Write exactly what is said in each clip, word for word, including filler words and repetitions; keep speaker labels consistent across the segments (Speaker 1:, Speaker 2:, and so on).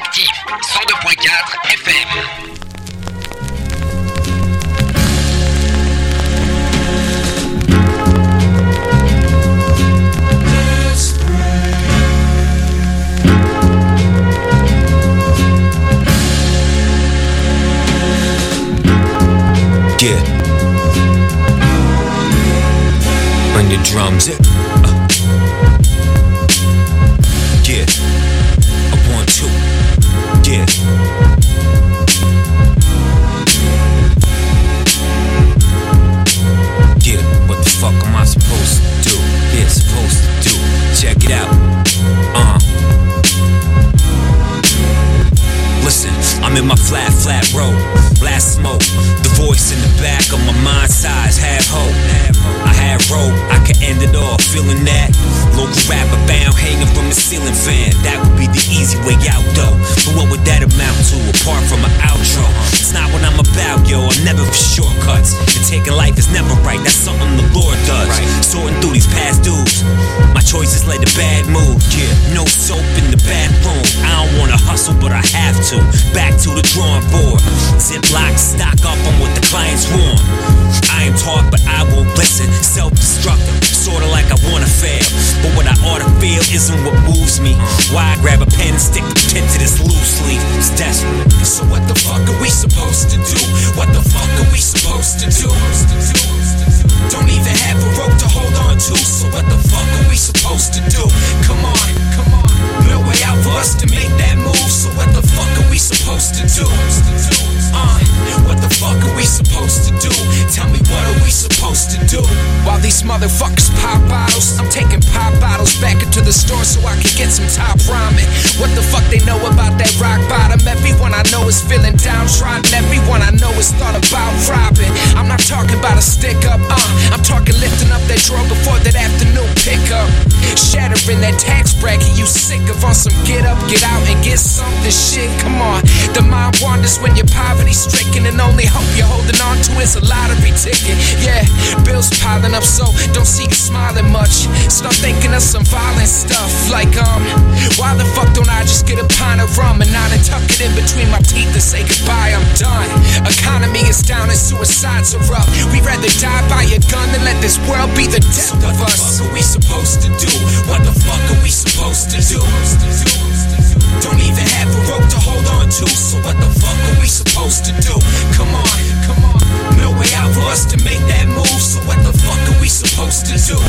Speaker 1: Active cent deux point quatre F M.
Speaker 2: Yeah. Bring the drums in. Uh. Yeah. A one, two. Yeah. Yeah. What the fuck am I supposed to do? Yeah, supposed to do. Check it out. Uh. Listen, I'm in my flat, flat road. Blast smoke. The voice in the back of my mind size. Have hope. I had rope. I could end it off. Feeling that. Local rapper bound hanging from a ceiling fan. That would be the easy way out though. But what would that amount to apart from an outro? It's not what I'm about, yo. I'm never for shortcuts. And taking life is never right. That's something the Lord does. Sorting through these past dudes. My choices led to bad mood. Yeah. No soap in the bathroom. I don't wanna hustle, but I have to. Back to the drawing board. Ziploc, stock up on what the clients want. I am taught, but I won't listen. Self-destructive, sorta like I wanna fail. But what I ought to feel isn't what moves me. Why I grab a pen and stick the pen to this loose leaf? It's desperate.
Speaker 3: So what the fuck are we supposed to do? What the fuck are we supposed to do? Don't even have a rope to hold on to. So what the fuck are we supposed to do? Come on, come on. No way out for us to make that move. So what the fuck are we supposed to do? Uh, what the fuck are we supposed to do? Tell me what are we supposed to do? While these motherfuckers pop bottles, I'm taking pop bottles back into the store so I can get some top ramen. What the fuck they know about that rock bottom? Everyone I know is feeling downtrodden. Everyone I know is thought about robbing. I'm not talking about a stick up, uh I'm talking lifting up that drawer before that afternoon pickup. Shattering that tax bracket you sick of on some get up, get out and get something shit. Come on, the mind wanders when you're poverty stricken and only hope you're holding on to is a lottery ticket. Yeah, bills piling up so don't see you smiling much. Start thinking of some violent stuff like um why the fuck don't I just get a pint of rum and not and tuck it in between my teeth and say goodbye, I'm done. Economy is down and suicides are up. We'd rather die by a gun than let this world be the death so of us. What the fuck are we supposed to do? What the fuck are we supposed to do? Don't even have a rope to hold on to. So what the fuck are we supposed to do? Come on, come on. No way out for us to make that move. So what the fuck are we supposed to do?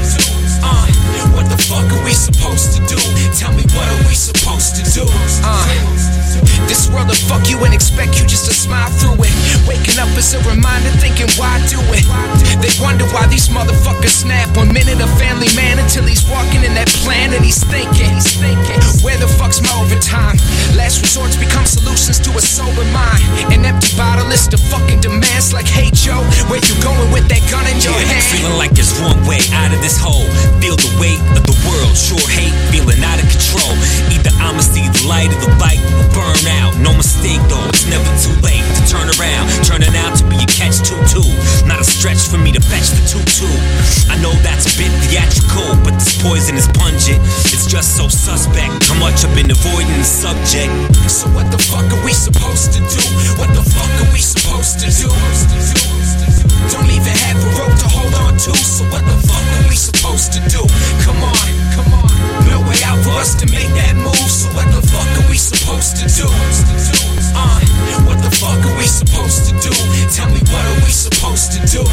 Speaker 3: Uh, what the fuck are we supposed to do? Tell me what are we supposed to do? Uh, this world will fuck you and expect you just to smile through it. Waking up is a reminder thinking why do it? They wonder why these motherfuckers snap. One minute a family man until he's walking in that plan and he's thinking, he's thinking, where the fuck's my overtime? Last resorts become solutions to a sober mind. An empty bottle list of fucking demands like, hey Joe, where you going with that gun in your
Speaker 2: yeah,
Speaker 3: hand?
Speaker 2: Feeling like there's one way out of this hole. Feel the weight of the world, sure hate, feeling out of control. Either I'ma see the light or the light will burn out. No mistake though, it's never too late to turn around. Turning out to be a catch two two. Not a stretch for me to fetch the two two. I know that's a bit theatrical, but this poison is pungent. It's just so suspect how much I've been avoiding the subject.
Speaker 3: So what the fuck are we supposed to do? What the fuck are we supposed to do? Don't even have a rope to hold on to. So what the fuck are we supposed to do? Come on, come on. No way out for us to make that move. So what the fuck are we supposed to do? Uh, what the fuck are we supposed to do? Tell me what are we supposed to do?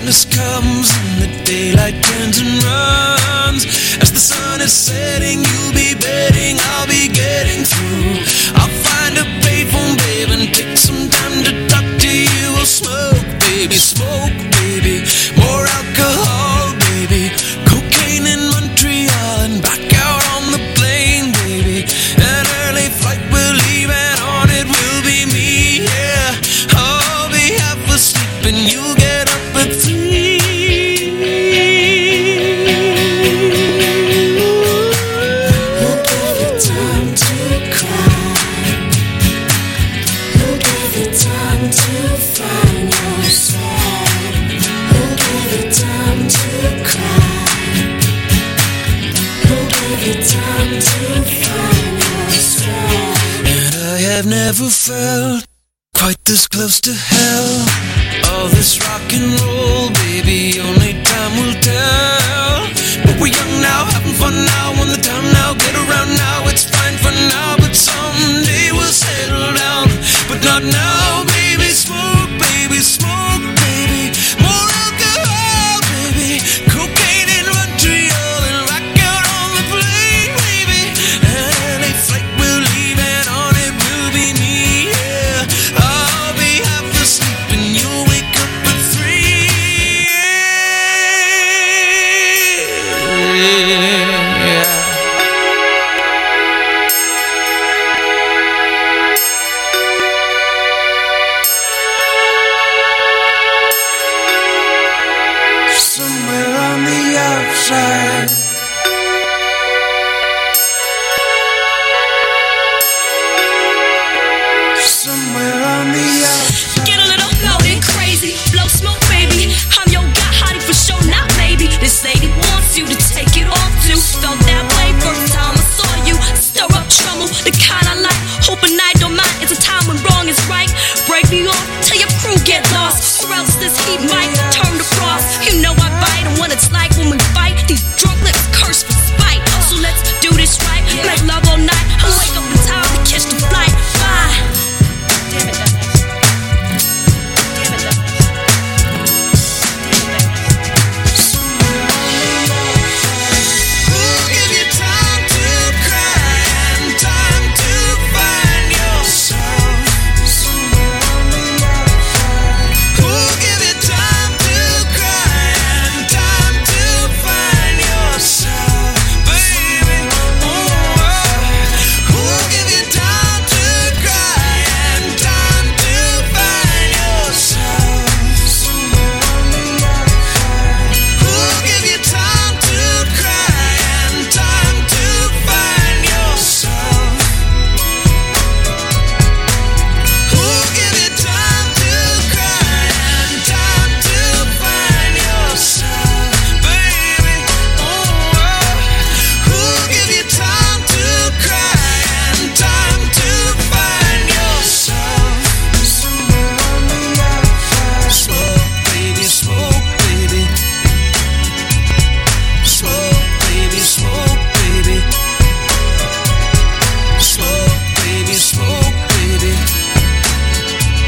Speaker 3: darkness comes and the daylight turns and runs. As the sun is setting, you'll be betting I'll be getting through. I'll find a payphone, babe, and take some time to talk to you. We'll smoke, baby, smoke, baby, more alcohol, baby, cocaine in Montreal and back out on the plane, baby. An early flight we're leaving on, it will be me, yeah. I'll be half asleep and you'll get up at three.
Speaker 4: Who'll give you time to cry? Who'll give you time to find yourself? Who'll give you time to cry? Who'll give you time to find yourself?
Speaker 3: And I have never felt quite this close to hell. All this rock and roll, baby, only time will tell. But we're young now, having fun